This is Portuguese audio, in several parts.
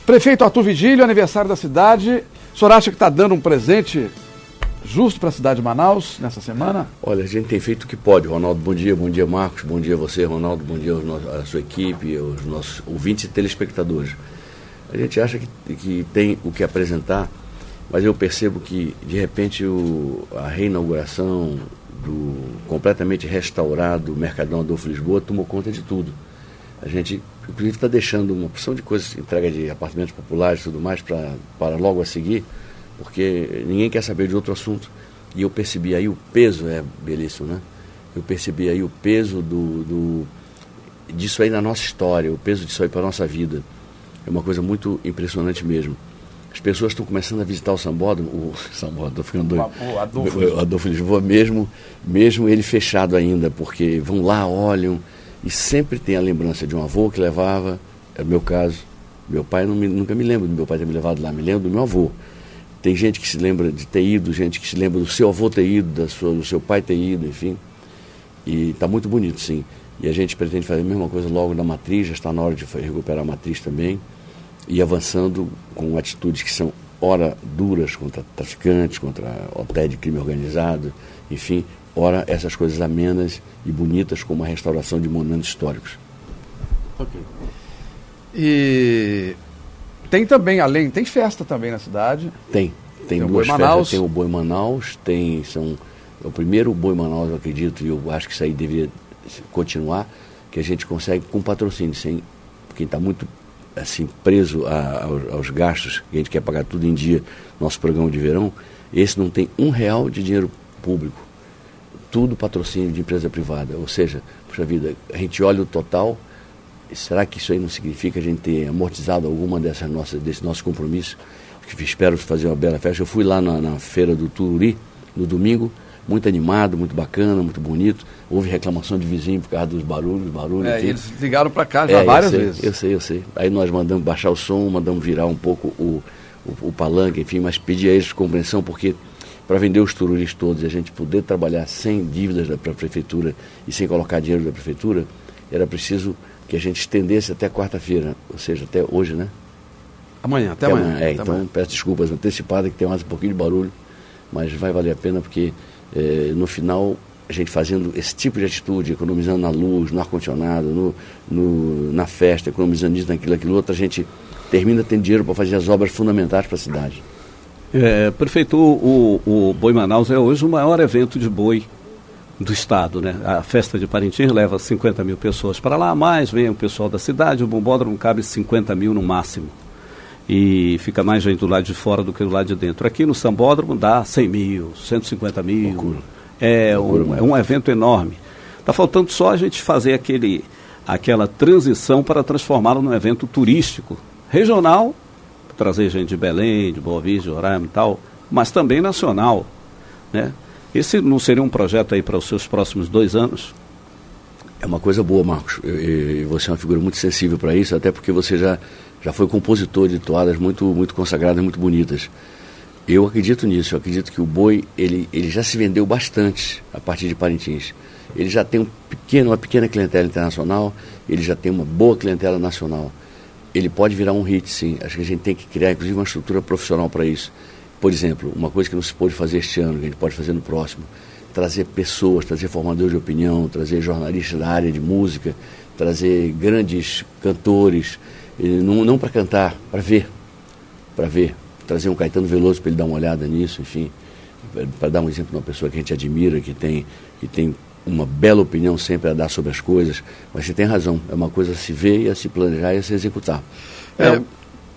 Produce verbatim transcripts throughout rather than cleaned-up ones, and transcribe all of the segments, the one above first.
Prefeito Arthur Vigílio, aniversário da cidade. O senhor acha que está dando um presente justo para a cidade de Manaus nessa semana? Olha, a gente tem feito o que pode, Ronaldo. Bom dia, bom dia, Marcos. Bom dia a você, Ronaldo. Bom dia à sua equipe, aos nossos ouvintes e telespectadores. A gente acha que, que tem o que apresentar, mas eu percebo que, de repente, o, a reinauguração do completamente restaurado Mercadão Adolfo Lisboa tomou conta de tudo. A gente, inclusive, está deixando uma opção de coisas, entrega de apartamentos populares e tudo mais, pra, para logo a seguir, porque ninguém quer saber de outro assunto. E eu percebi aí o peso, é belíssimo, né? Eu percebi aí o peso do, do, disso aí na nossa história, o peso disso aí para a nossa vida. É uma coisa muito impressionante mesmo. As pessoas estão começando a visitar o Sambódromo, o Sambódromo, estou ficando doido. O Adolfo, o Adolfo Lisboa, mesmo, mesmo ele fechado ainda, porque vão lá, olham, e sempre tem a lembrança de um avô que levava, é o meu caso, meu pai, não me, nunca me lembro do meu pai ter me levado lá, me lembro do meu avô. Tem gente que se lembra de ter ido, gente que se lembra do seu avô ter ido, da sua, do seu pai ter ido, enfim. E está muito bonito, sim. E a gente pretende fazer a mesma coisa logo na matriz, já está na hora de recuperar a matriz também, e avançando com atitudes que são, ora, duras contra traficantes, contra hotéis de crime organizado, enfim, ora, essas coisas amenas e bonitas como a restauração de monumentos históricos. Ok. E tem também, além, tem festa também na cidade? Tem, tem, tem duas festas. Tem o Boi Manaus, tem, são, é o primeiro Boi Manaus, eu acredito, e eu acho que isso aí deveria continuar, que a gente consegue com patrocínio, sem quem está muito assim, preso a, aos, aos gastos, que a gente quer pagar tudo em dia, nosso programa de verão, esse não tem um real de dinheiro público, tudo patrocínio de empresa privada, ou seja, puxa vida, a gente olha o total, será que isso aí não significa a gente ter amortizado alguma dessas nossas, desse nosso compromisso, que espero fazer uma bela festa. Eu fui lá na, na feira do Tururi, no domingo, muito animado, muito bacana, muito bonito. Houve reclamação de vizinho por causa dos barulhos, barulhos. É, eles ligaram para cá já é, várias eu sei, vezes. Eu sei, eu sei. Aí nós mandamos baixar o som, mandamos virar um pouco o, o, o palanque, enfim, mas pedi a eles compreensão, porque para vender os tururis todos e a gente poder trabalhar sem dívidas da prefeitura e sem colocar dinheiro da prefeitura, era preciso que a gente estendesse até quarta-feira, ou seja, até hoje, né? Amanhã, até, até amanhã. amanhã. É, até então amanhã. Peço desculpas antecipadas, que tem mais um pouquinho de barulho, mas vai valer a pena, porque eh, no final a gente fazendo esse tipo de atitude, economizando na luz, no ar-condicionado, no, no, na festa, economizando isso, naquilo, aquilo outro, a gente termina tendo dinheiro para fazer as obras fundamentais para a cidade. É, prefeito, o, o Boi Manaus é hoje o maior evento de boi do estado, né? A festa de Parintins leva cinquenta mil pessoas para lá, mais vem o pessoal da cidade, o bombódromo cabe cinquenta mil no máximo. E fica mais gente do lado de fora do que do lado de dentro. Aqui no Sambódromo dá cem mil, cento e cinquenta mil. Loucura. É, Loucura, um, é um evento enorme. Está faltando só a gente fazer aquele, aquela transição para transformá-lo num evento turístico, regional, trazer gente de Belém, de Boa Vista, de Roraima e tal, mas também nacional, né? Esse não seria um projeto aí para os seus próximos dois anos? É uma coisa boa, Marcos. E você é uma figura muito sensível para isso, até porque você já, já foi compositor de toadas muito, muito consagradas, muito bonitas. Eu acredito nisso, eu acredito que o boi, ele, ele já se vendeu bastante a partir de Parintins. Ele já tem um pequeno, uma pequena clientela internacional, ele já tem uma boa clientela nacional. Ele pode virar um hit, sim. Acho que a gente tem que criar, inclusive, uma estrutura profissional para isso. Por exemplo, uma coisa que não se pôde fazer este ano, que a gente pode fazer no próximo, trazer pessoas, trazer formadores de opinião, trazer jornalistas da área de música, trazer grandes cantores, não, não para cantar, para ver, para ver. Trazer um Caetano Veloso para ele dar uma olhada nisso, enfim, para dar um exemplo de uma pessoa que a gente admira, que tem, que tem uma bela opinião sempre a dar sobre as coisas, mas você tem razão, é uma coisa a se ver e a se planejar e a se executar. É, é,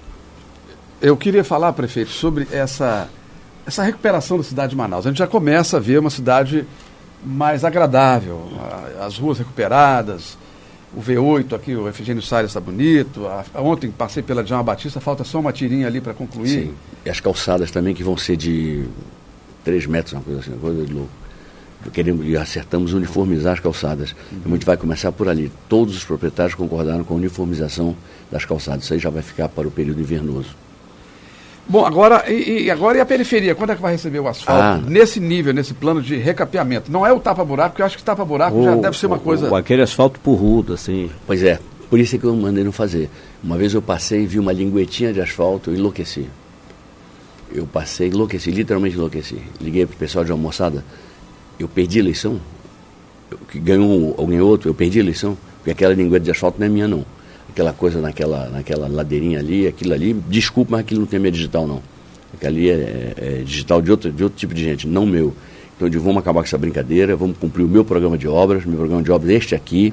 eu queria falar, prefeito, sobre essa, essa recuperação da cidade de Manaus. A gente já começa a ver uma cidade mais agradável, as ruas recuperadas, o V oito aqui, o Efigênio Salles está bonito, a, ontem passei pela Djalma Batista, falta só uma tirinha ali para concluir. Sim, e as calçadas também que vão ser de três metros, uma coisa assim, uma coisa de louco. Queremos, e acertamos uniformizar as calçadas. Uhum. A gente vai começar por ali. Todos os proprietários concordaram com a uniformização das calçadas. Isso aí já vai ficar para o período invernoso. Bom, agora e, e agora e a periferia? Quando é que vai receber o asfalto? Ah. Nesse nível, nesse plano de recapeamento? Não é o tapa-buraco, porque eu acho que tapa-buraco já deve ser uma o, coisa... O, aquele asfalto porrudo, assim. Pois é, por isso é que eu mandei não fazer. Uma vez eu passei e vi uma linguetinha de asfalto, eu enlouqueci. Eu passei, enlouqueci, literalmente enlouqueci. Liguei para o pessoal de almoçada, eu perdi a eleição, eu, que ganhou alguém outro, eu perdi a eleição, porque aquela lingueta de asfalto não é minha não. Aquela coisa naquela, naquela ladeirinha ali, aquilo ali, desculpa, mas aquilo não tem minha digital não. Aquilo ali é, é digital de outro, de outro tipo de gente, não meu. Então eu digo, vamos acabar com essa brincadeira, vamos cumprir o meu programa de obras, meu programa de obras, este aqui,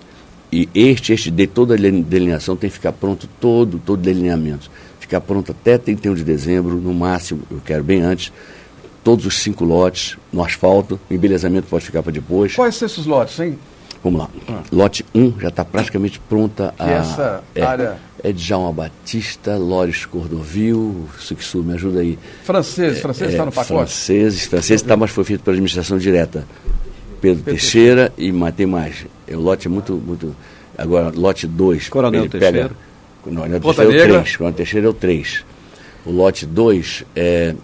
e este, este, de toda a delineação tem que ficar pronto, todo, todo delineamento. Ficar pronto até trinta e um de dezembro, no máximo, eu quero bem antes, todos os cinco lotes no asfalto, o embelezamento pode ficar para depois. Quais são esses lotes, hein? Vamos lá. Ah. Lote um já está praticamente pronta. Que a, essa é, área... É de Djalma Batista, Lores Cordovil, Suquissu, me ajuda aí. Francês, francês está é, no pacote? Franceses, francês está, mas foi feito pela administração direta. Pedro, Pedro Teixeira, Teixeira e mas tem mais. O lote é muito, muito... Agora, lote dois. Coronel Teixeira. Pega, Coronel Teixeira é o três. Coronel Teixeira é o três. O lote dois é,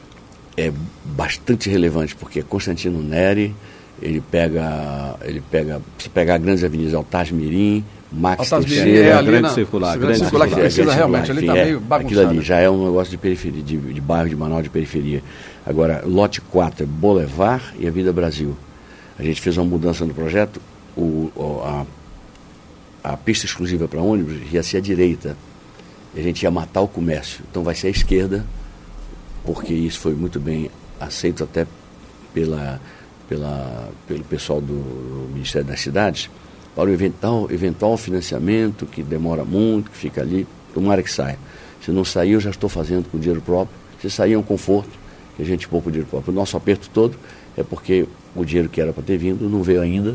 é bastante relevante, porque é Constantino Neri, ele pega, ele pega, se pegar grandes avenidas, Altaz Mirim, Max Altaz Teixeira, é ali grande na, circular, grande circular, que precisa grande realmente, circular, ali está é, meio bagunçado. Aquilo ali já é um negócio de periferia, de, de bairro de Manaus, de periferia. Agora, lote quatro é Boulevard e Avenida Brasil. A gente fez uma mudança no projeto, o, o, a, a pista exclusiva para ônibus ia ser à direita. E a gente ia matar o comércio. Então vai ser à esquerda, porque isso foi muito bem aceito até pela, pela, pelo pessoal do Ministério das Cidades, para o eventual, eventual financiamento, que demora muito, que fica ali, tomara que saia. Se não sair, eu já estou fazendo com dinheiro próprio. Se sair é um conforto, que a gente pôr com dinheiro próprio. O nosso aperto todo é porque o dinheiro que era para ter vindo não veio ainda.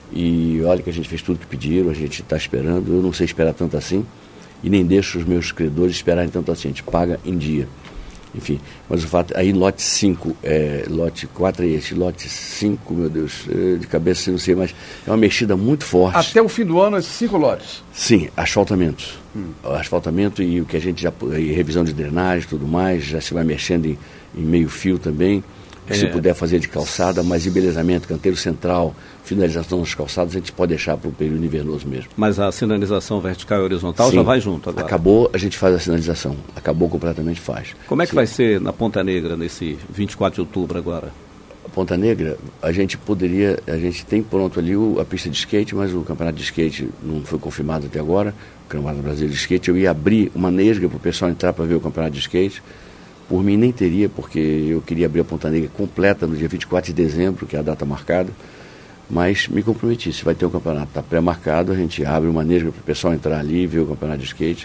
E olha que a gente fez tudo que pediram, a gente está esperando. Eu não sei esperar tanto assim e nem deixo os meus credores esperarem tanto assim. A gente paga em dia. Enfim, mas o fato, aí lote cinco, é, lote quatro é esse, lote cinco, meu Deus, de cabeça não sei, mas é uma mexida muito forte. Até o fim do ano, esses cinco lotes? Sim, asfaltamento. Hum. Asfaltamento e o que a gente já, e revisão de drenagem e tudo mais, já se vai mexendo em, em meio fio também. É. Se puder fazer de calçada, mas embelezamento, canteiro central, finalização das calçadas, a gente pode deixar para o período invernoso mesmo. Mas a sinalização vertical e horizontal, sim, já vai junto agora? Acabou, a gente faz a sinalização. Acabou completamente, faz. Como é que Sim. vai ser na Ponta Negra, nesse vinte e quatro de outubro agora? A Ponta Negra, a gente poderia, a gente tem pronto ali o, a pista de skate, mas o campeonato de skate não foi confirmado até agora, o Campeonato Brasileiro de Skate. Eu ia abrir uma nesga para o pessoal entrar para ver o campeonato de skate. Por mim nem teria, porque eu queria abrir a Ponta Negra completa no dia vinte e quatro de dezembro, que é a data marcada, mas me comprometi, se vai ter um campeonato, está pré-marcado, a gente abre uma nesga para o pessoal entrar ali e ver o campeonato de skate.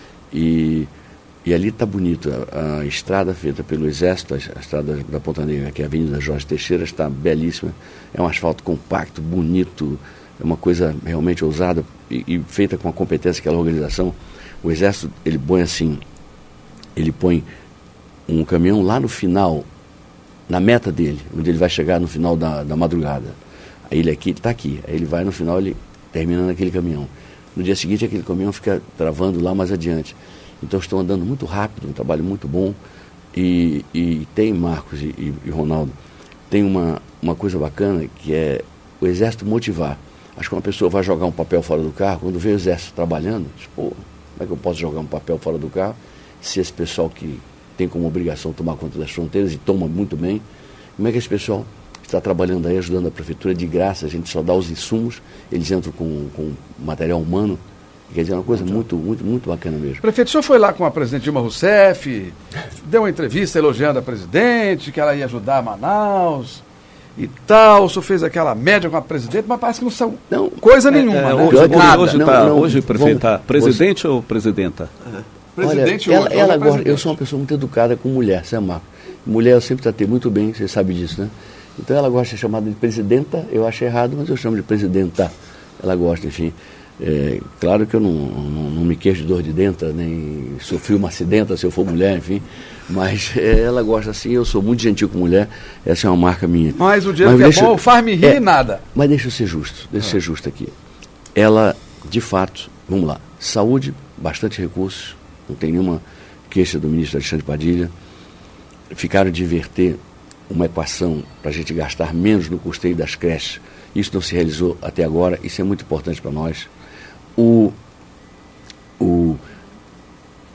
E, e ali está bonito, a, a estrada feita pelo Exército, a, a estrada da Ponta Negra, que é a Avenida Jorge Teixeira, está belíssima, é um asfalto compacto, bonito, é uma coisa realmente ousada e, e feita com a competência daquela organização. O Exército, ele põe assim, ele põe um caminhão lá no final, na meta dele, onde ele vai chegar no final da, da madrugada. Aí ele aqui, está aqui, aí ele vai no final, ele termina naquele caminhão. No dia seguinte, aquele caminhão fica travando lá mais adiante. Então, estão andando muito rápido, um trabalho muito bom. E, e tem, Marcos e, e, e Ronaldo, tem uma, uma coisa bacana, que é o Exército motivar. Acho que uma pessoa vai jogar um papel fora do carro, quando vê o Exército trabalhando, diz, pô, como é que eu posso jogar um papel fora do carro se esse pessoal que tem como obrigação tomar conta das fronteiras e toma muito bem, como é que esse pessoal está trabalhando aí, ajudando a prefeitura de graça, a gente só dá os insumos, eles entram com, com material humano, quer dizer, é uma coisa muito, muito, muito bacana mesmo. Prefeito, o senhor foi lá com a presidente Dilma Rousseff, deu uma entrevista elogiando a presidente, que ela ia ajudar Manaus e tal, o senhor fez aquela média com a presidente, mas parece que não são não, coisa nenhuma. É, é, né? Hoje, hoje, hoje, tá, não, não, hoje prefeito, tá presidente você... ou presidenta? Uhum. Presidente. Olha, ela, hoje, ela é gosta, eu sou uma pessoa muito educada com mulher, sabe, Marco? Mulher eu sempre tratei muito bem, você sabe disso, né? Então ela gosta de ser chamada de presidenta, eu acho errado, mas eu chamo de presidenta. Ela gosta, enfim. É, claro que eu não, não, não me queixo de dor de denta, nem sofri uma acidenta se eu for mulher, enfim. Mas é, ela gosta assim, eu sou muito gentil com mulher, essa é uma marca minha. Mas o dinheiro mas que é bom, faz-me rir é, nada. Mas deixa eu ser justo, deixa eu ah. ser justo aqui. Ela, de fato, vamos lá, saúde, bastante recursos, não tem nenhuma queixa do ministro Alexandre Padilha. Ficaram de inverter uma equação para a gente gastar menos no custeio das creches. Isso não se realizou até agora, isso é muito importante para nós. O, o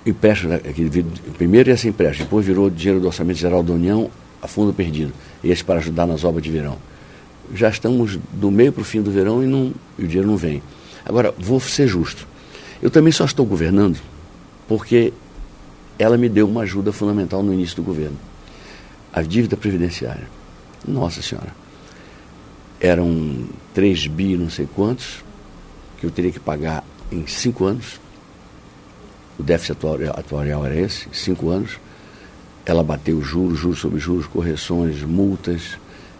empréstimo, primeiro ia ser empréstimo, depois virou dinheiro do Orçamento Geral da União a fundo perdido, esse para ajudar nas obras de verão. Já estamos do meio para o fim do verão e, não, e o dinheiro não vem. Agora, vou ser justo. Eu também só estou governando porque ela me deu uma ajuda fundamental no início do governo. A dívida previdenciária. Nossa Senhora. Eram três bi não sei quantos, que eu teria que pagar em cinco anos. O déficit atuarial, atuarial era esse, em cinco anos. Ela bateu juros, juros sobre juros, correções, multas.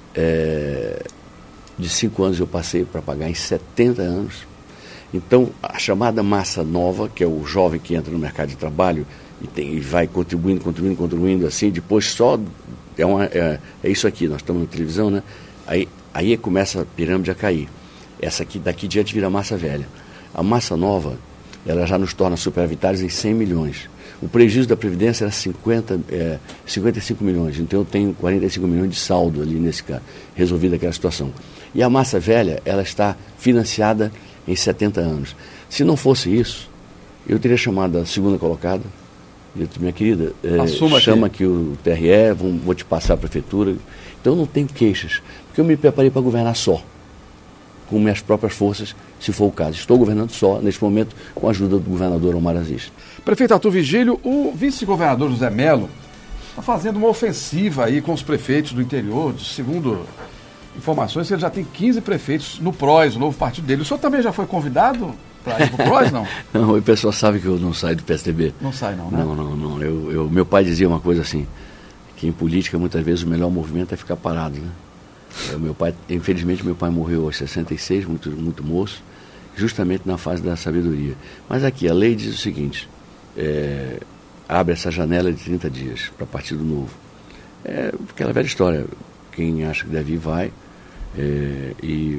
É, de cinco anos eu passei para pagar em setenta anos. Então, a chamada massa nova, que é o jovem que entra no mercado de trabalho e, tem, e vai contribuindo, contribuindo, contribuindo, assim, depois só... É, uma, é, é isso aqui, nós estamos na televisão, né? Aí, aí começa a pirâmide a cair. Essa aqui, daqui diante, vira massa velha. A massa nova, ela já nos torna superavitários em cem milhões. O prejuízo da Previdência era cinquenta, é, cinquenta e cinco milhões, então eu tenho quarenta e cinco milhões de saldo ali nesse caso, resolvida aquela situação. E a massa velha, ela está financiada em setenta anos. Se não fosse isso, eu teria chamado a segunda colocada, dito, minha querida, é, chama aqui o T R E, vou, vou te passar a prefeitura. Então eu não tenho queixas, porque eu me preparei para governar só, com minhas próprias forças, se for o caso. Estou governando só, neste momento, com a ajuda do governador Omar Aziz. Prefeito Arthur Vigílio, o vice-governador José Mello está fazendo uma ofensiva aí com os prefeitos do interior, segundo informações, ele já tem quinze prefeitos no P R O S, o novo partido dele. O senhor também já foi convidado para ir para o P R O S, não? Não, o pessoal sabe que eu não saio do P S D B. Não sai não, né? Não, não, não. Eu, eu, meu pai dizia uma coisa assim, que em política muitas vezes o melhor movimento é ficar parado, né? Eu, meu pai, infelizmente meu pai morreu aos sessenta e seis, muito, muito moço, justamente na fase da sabedoria. Mas aqui a lei diz o seguinte, é, abre essa janela de trinta dias para partido novo. É aquela velha história, quem acha que deve ir vai, é, e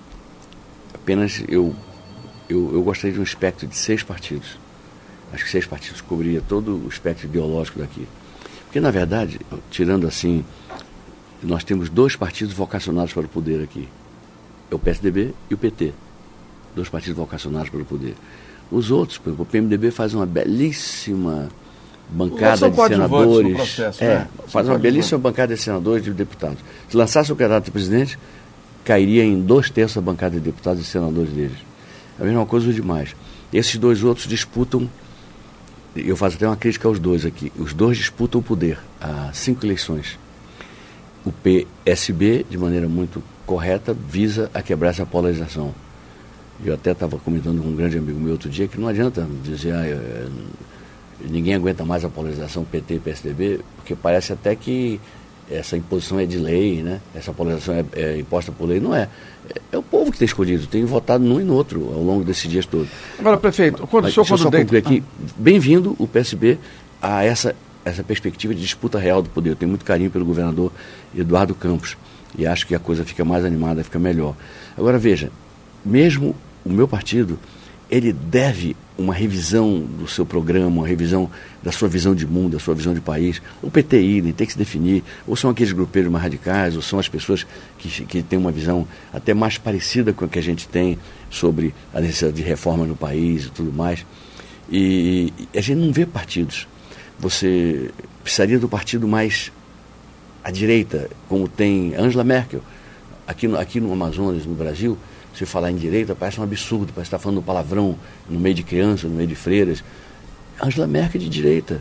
apenas eu, eu, eu gostaria de um espectro de seis partidos. Acho que seis partidos cobriria todo o espectro ideológico daqui. Porque na verdade, tirando assim, nós temos dois partidos vocacionados para o poder aqui. É o P S D B e o P T. Dois partidos vocacionados para o poder. Os outros, por exemplo, o P M D B faz uma belíssima bancada de senadores. Processo, é, né? Faz uma belíssima bancada de senadores e de deputados. Se lançasse o candidato de presidente, cairia em dois terços a bancada de deputados e senadores deles. A mesma coisa os demais. Esses dois outros disputam, eu faço até uma crítica aos dois aqui, os dois disputam o poder há cinco eleições. O P S B, de maneira muito correta, visa a quebrar essa polarização. Eu até estava comentando com um grande amigo meu outro dia que não adianta dizer ah, eu, ninguém aguenta mais a polarização P T e P S D B, porque parece até que essa imposição é de lei, né? Essa polarização é, é imposta por lei. Não é. É, é o povo que tem escolhido, tem votado num e no outro ao longo desses dias todos. Agora, prefeito, quando Mas, o senhor deixa quando eu só concluir deita... aqui, bem-vindo o P S B a essa, essa perspectiva de disputa real do poder. Eu tenho muito carinho pelo governador Eduardo Campos e acho que a coisa fica mais animada, fica melhor. Agora, veja, mesmo o meu partido, ele deve uma revisão do seu programa, uma revisão da sua visão de mundo, da sua visão de país. O P T I tem que se definir, ou são aqueles grupeiros mais radicais, ou são as pessoas que, que têm uma visão até mais parecida com a que a gente tem sobre a necessidade de reforma no país e tudo mais. E, e a gente não vê partidos. Você precisaria do partido mais à direita, como tem Angela Merkel. Aqui no, aqui no Amazonas, no Brasil, se falar em direita, parece um absurdo, parece estar falando um palavrão no meio de crianças, no meio de freiras. Angela Merkel é de direita.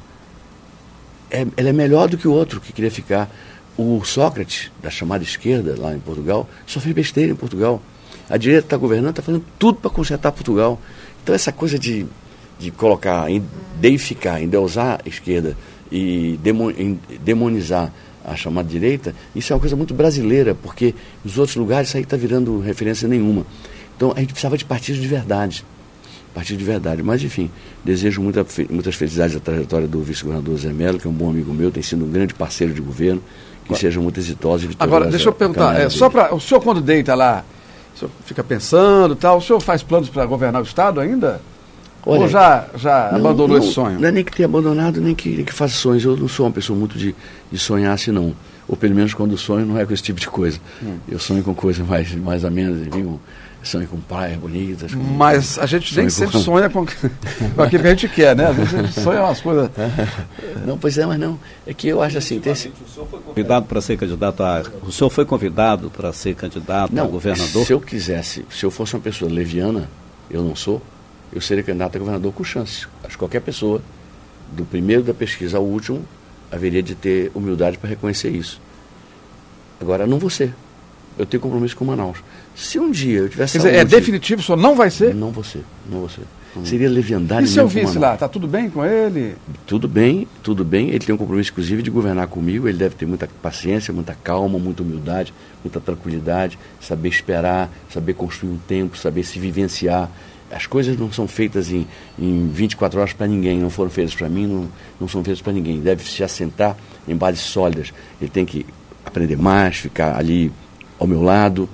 É, ela é melhor do que o outro que queria ficar. O Sócrates, da chamada esquerda, lá em Portugal, só fez besteira em Portugal. A direita está governando, está fazendo tudo para consertar Portugal. Então essa coisa de, de colocar, deificar, endeusar a esquerda e demonizar a chamada direita, isso é uma coisa muito brasileira, porque nos outros lugares isso aí está virando referência nenhuma. Então a gente precisava de partidos de verdade, partidos de verdade. Mas enfim, desejo muita, muitas felicidades à trajetória do vice-governador Zé Mello, que é um bom amigo meu, tem sido um grande parceiro de governo, que sejam muito exitosos e vitoriosos. Agora, deixa eu perguntar, é, só para o senhor quando deita lá, o senhor fica pensando e tal, o senhor faz planos para governar o Estado ainda? Olha, ou já, já não, abandonou não, esse sonho? Não é nem que tenha abandonado, nem que, nem que faça sonhos. Eu não sou uma pessoa muito de, de sonhar assim, não. Ou pelo menos quando sonho não é com esse tipo de coisa. Hum. Eu sonho com coisas mais, mais a menos, enfim, sonha com praias bonitas. Com, mas a gente nem sempre com... sonha com, com aquilo que a gente quer, né? Às vezes a gente sonha umas coisas... Não, pois é, mas não. É que eu acho assim... Tem esse... O senhor foi convidado para ser candidato a... O senhor foi convidado para ser candidato não, a governador? Se eu quisesse, se eu fosse uma pessoa leviana, eu não sou, eu seria candidato a governador com chance. Acho que qualquer pessoa, do primeiro da pesquisa ao último, haveria de ter humildade para reconhecer isso. Agora, não vou ser. Eu tenho compromisso com Manaus. Se um dia eu tivesse... Quer dizer, é definitivo, o senhor não vai ser? Não vou ser, não vou ser. Hum. Seria leviandade. E se eu visse lá, está tudo bem com ele? Tudo bem, tudo bem. Ele tem um compromisso, inclusive, de governar comigo. Ele deve ter muita paciência, muita calma, muita humildade, muita tranquilidade, saber esperar, saber construir um tempo, saber se vivenciar. As coisas não são feitas em, em vinte e quatro horas para ninguém, não foram feitas para mim, não, não são feitas para ninguém. Deve se assentar em bases sólidas. Ele tem que aprender mais, ficar ali ao meu lado,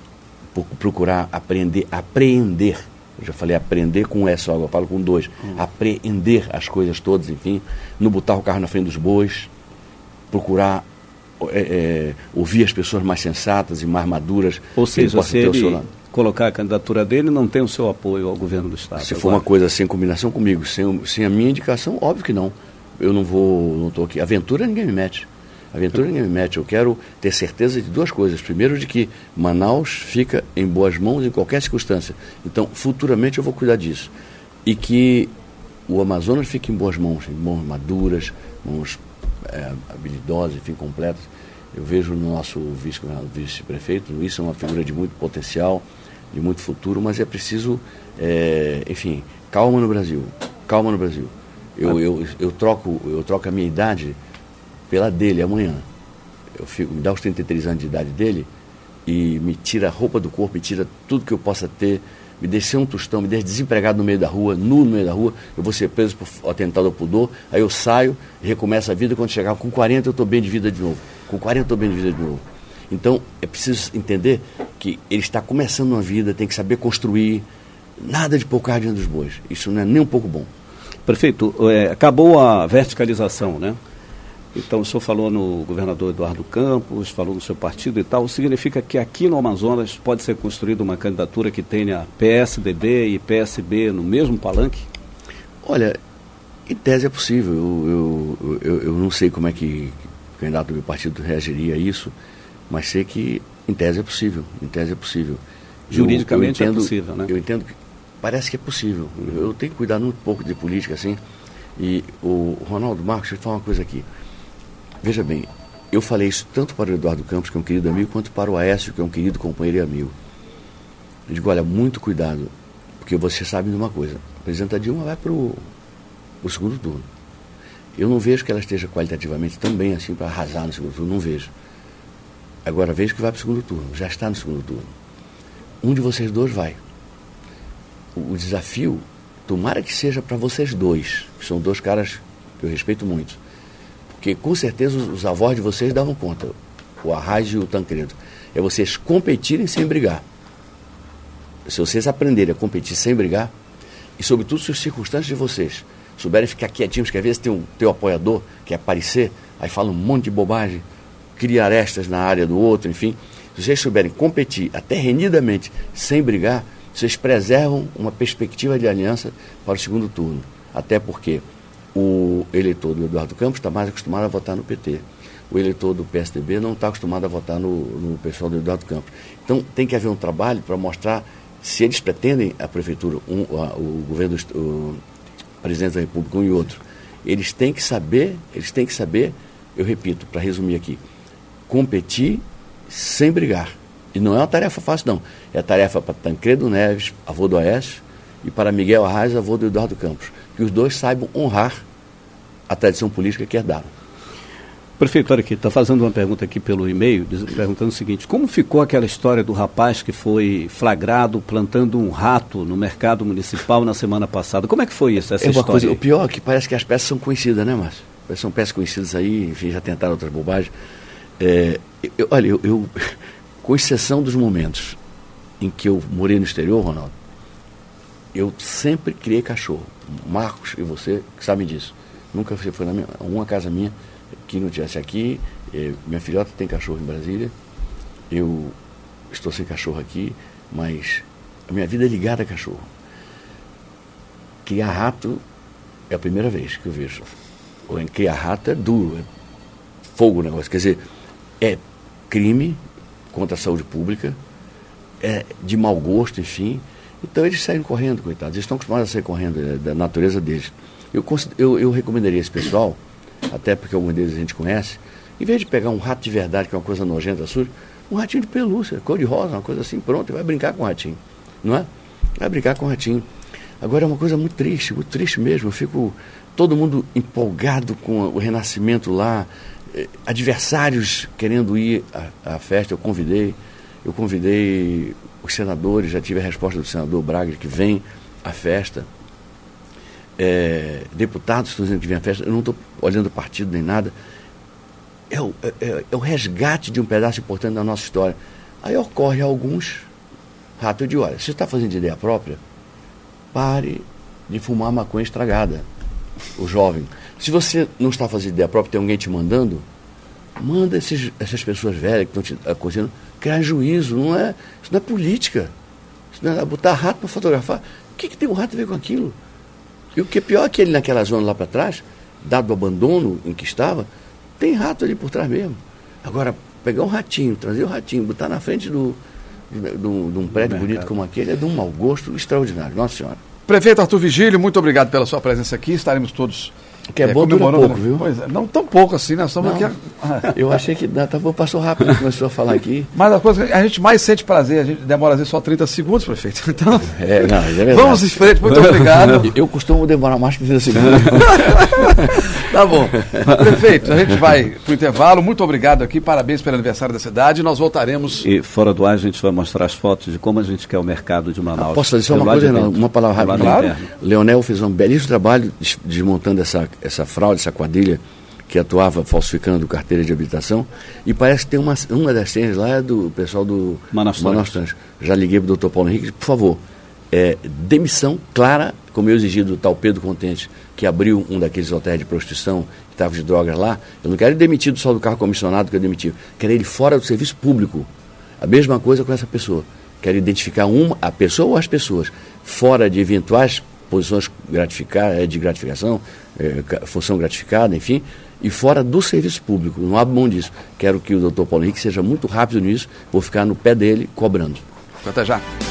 procurar aprender, apreender. Eu já falei aprender com um S só, eu falo com dois. Hum. Apreender as coisas todas, enfim. Não botar o carro na frente dos bois. Procurar é, é, ouvir as pessoas mais sensatas e mais maduras. Ou seja, se ele colocar a candidatura dele, não tem o seu apoio ao governo do Estado. Se agora. for uma coisa sem combinação comigo, sem, sem a minha indicação, óbvio que não. Eu não vou, não estou aqui. Aventura ninguém me mete. Aventura ninguém me mete. Eu quero ter certeza de duas coisas. Primeiro, de que Manaus fica em boas mãos em qualquer circunstância. Então, futuramente eu vou cuidar disso. E que o Amazonas fique em boas mãos, em mãos maduras, mãos é, habilidosas, enfim, completas. Eu vejo no nosso vice-prefeito, Luiz, é uma figura de muito potencial, de muito futuro, mas é preciso, é, enfim, calma no Brasil. Calma no Brasil. Eu, eu, eu, troco, eu troco a minha idade pela dele amanhã. Eu fico, me dá os trinta e três anos de idade dele e me tira a roupa do corpo, me tira tudo que eu possa ter, me deixa um tostão, me deixa desempregado no meio da rua, nu no meio da rua, eu vou ser preso por atentado ao pudor, aí eu saio e recomeço a vida, quando chegar com quarenta eu estou bem de vida de novo, com quarenta eu estou bem de vida de novo. Então é preciso entender que ele está começando uma vida, tem que saber construir, nada de pôr carne diante dos bois, isso não é nem um pouco bom. Prefeito, é, acabou a verticalização, né? Então, o senhor falou no governador Eduardo Campos, falou no seu partido e tal, significa que aqui no Amazonas pode ser construída uma candidatura que tenha P S D B e P S B no mesmo palanque? Olha, em tese é possível. Eu, eu, eu, eu não sei como é que o candidato do meu partido reagiria a isso, mas sei que em tese é possível. Em tese é possível. Juridicamente eu, eu entendo, é possível, né? Eu entendo que parece que é possível. Eu, eu tenho que cuidar muito pouco de política, assim. E o Ronaldo Marcos, deixa eu falar uma coisa aqui. Veja bem, eu falei isso tanto para o Eduardo Campos, que é um querido amigo, quanto para o Aécio, que é um querido companheiro e amigo. Eu digo, olha, muito cuidado, porque você sabe de uma coisa, a presidenta Dilma vai para o segundo turno. Eu não vejo que ela esteja qualitativamente tão bem assim para arrasar no segundo turno, não vejo. Agora vejo que vai para o segundo turno, já está no segundo turno. Um de vocês dois vai. O, o desafio, tomara que seja para vocês dois, que são dois caras que eu respeito muito. Porque com certeza os, os avós de vocês davam conta, o Arraes e o Tancredo. É vocês competirem sem brigar. Se vocês aprenderem a competir sem brigar, e sobretudo se as circunstâncias de vocês souberem ficar quietinhos, que às vezes tem um teu apoiador que quer aparecer, aí fala um monte de bobagem, cria arestas na área do outro, enfim. Se vocês souberem competir até renhidamente, sem brigar, vocês preservam uma perspectiva de aliança para o segundo turno. Até porque o eleitor do Eduardo Campos está mais acostumado a votar no P T. O eleitor do P S D B não está acostumado a votar no, no pessoal do Eduardo Campos. Então tem que haver um trabalho para mostrar se eles pretendem a prefeitura, um, a, o governo, o presidente da República, um e outro. Eles têm que saber, eles têm que saber, eu repito, para resumir aqui, competir sem brigar. E não é uma tarefa fácil, não. É tarefa para Tancredo Neves, avô do Aécio, e para Miguel Arraes, avô do Eduardo Campos. Que os dois saibam honrar a tradição política que herdaram. Prefeito, olha aqui, está fazendo uma pergunta aqui pelo e-mail, perguntando o seguinte: como ficou aquela história do rapaz que foi flagrado plantando um rato no mercado municipal na semana passada? Como é que foi isso, essa é uma história? Coisa, o pior é que parece que as peças são conhecidas, né, Márcio? São peças conhecidas aí, enfim, já tentaram outras bobagens. É, eu, olha, eu, eu, com exceção dos momentos em que eu morei no exterior, Ronaldo, eu sempre criei cachorro. Marcos e você que sabem disso. Nunca foi na minha, uma casa minha que não tivesse aqui. Eh, minha filhota tem cachorro em Brasília. Eu estou sem cachorro aqui, mas A minha vida é ligada a cachorro. Criar rato é a primeira vez que eu vejo. Criar rato é duro, é fogo o negócio. Quer dizer, é crime contra a saúde pública, é de mau gosto, enfim. Então eles saem correndo, coitados. Eles estão acostumados a sair correndo, é da natureza deles. Eu, eu, eu recomendaria esse pessoal, até porque alguns deles a gente conhece, em vez de pegar um rato de verdade, que é uma coisa nojenta, suja, um ratinho de pelúcia, cor de rosa, uma coisa assim, pronto, e vai brincar com o ratinho, não é? Vai brincar com o ratinho. Agora é uma coisa muito triste, muito triste mesmo. Eu fico todo mundo empolgado com o renascimento lá, eh, adversários querendo ir à, à festa. Eu convidei, eu convidei os senadores, já tive a resposta do senador Braga, que vem à festa. É, deputados estão dizendo que vem à festa. Eu não estou olhando partido nem nada. É o, é, é o resgate de um pedaço importante da nossa história. Aí ocorre alguns ratos de olha, você está fazendo de ideia própria? Pare de fumar maconha estragada, o jovem. Se você não está fazendo ideia própria, tem alguém te mandando, manda esses, essas pessoas velhas que estão te acusando, criar juízo. Não é, isso não é política. Isso não é botar rato para fotografar. O que, que tem um rato a ver com aquilo? E o que é pior é que ele naquela zona lá para trás, dado o abandono em que estava, tem rato ali por trás mesmo. Agora, pegar um ratinho, trazer o ratinho, botar na frente do... De, de, de um prédio bonito como aquele, é de um mau gosto extraordinário. Nossa Senhora. Prefeito Arthur Vigílio, muito obrigado pela sua presença aqui. Estaremos todos que é, é bom dura pouco, viu? Pois é, não tão pouco assim, nós estamos não, aqui. Eu achei que tá, passou rápido, começou a falar aqui. Mas a coisa que a gente mais sente prazer, a gente demora às vezes só trinta segundos, prefeito. Então, é, não, é verdade. Vamos em frente, muito obrigado. Eu, eu costumo demorar mais que trinta segundos. Tá bom. Prefeito, a gente vai para o intervalo. Muito obrigado aqui, parabéns pelo aniversário da cidade. Nós voltaremos. E fora do ar a gente vai mostrar as fotos de como a gente quer o mercado de Manaus. Ah, posso fazer só uma coisa, não, uma palavra rápida? Claro. Leonel fez um belíssimo trabalho desmontando essa, essa fraude, essa quadrilha que atuava falsificando carteira de habilitação, e parece que tem uma, uma das senhas lá é do pessoal do Manaus Trânsito. Já liguei para o doutor Paulo Henrique, por favor, é, demissão clara, como eu exigi do tal Pedro Contente, que abriu um daqueles hotéis de prostituição, que estava de drogas lá. Eu não quero ele demitido só do carro comissionado que eu demiti, quero ele fora do serviço público. A mesma coisa com essa pessoa. Quero identificar uma, a pessoa ou as pessoas fora de eventuais posições gratificar, de gratificação, é, função gratificada, enfim, e fora do serviço público. Não abro mão disso. Quero que o doutor Paulo Henrique seja muito rápido nisso, vou ficar no pé dele cobrando. Até já.